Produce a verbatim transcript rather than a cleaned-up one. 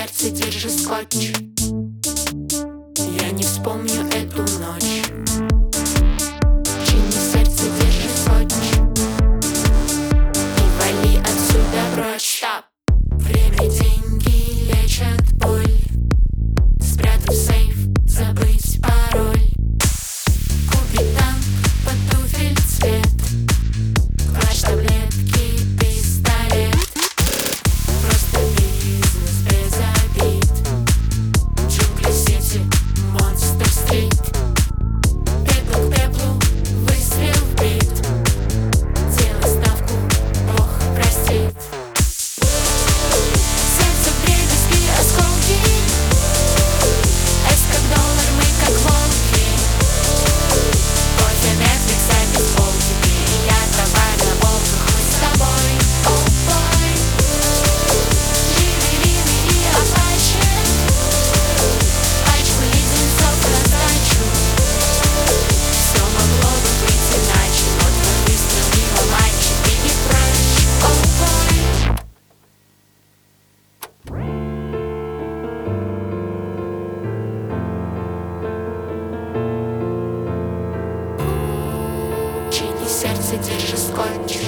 сердце, держи скотч. Я не вспомню эту ночь. Чини сердце, держи скотч. И вали отсюда прочь. Стоп. Время, деньги лечат боль. Спрятав сейф, забыть пароль. Купить танк под туфель цвет. Клатч, таблетки, пистолет. Просто бизнес без обид. Джунгли Сити, Монстр Стрит. Пепел к пеплу, выстрел в бит. Делай ставку, Бог простит. Сердце вдребезги, осколки. Эс как доллар, мы как волки. Кофе, Netflix, а без полки. Ты и я, трава на волках, мы с тобой. Oh boy. Живи, ливи и оплачен. Пачку леденцов раздачу. Все могло бы быть иначе, но твой выстрел мимо мальчик и не прочь. Oh boy. Чини сердце, держи скотч.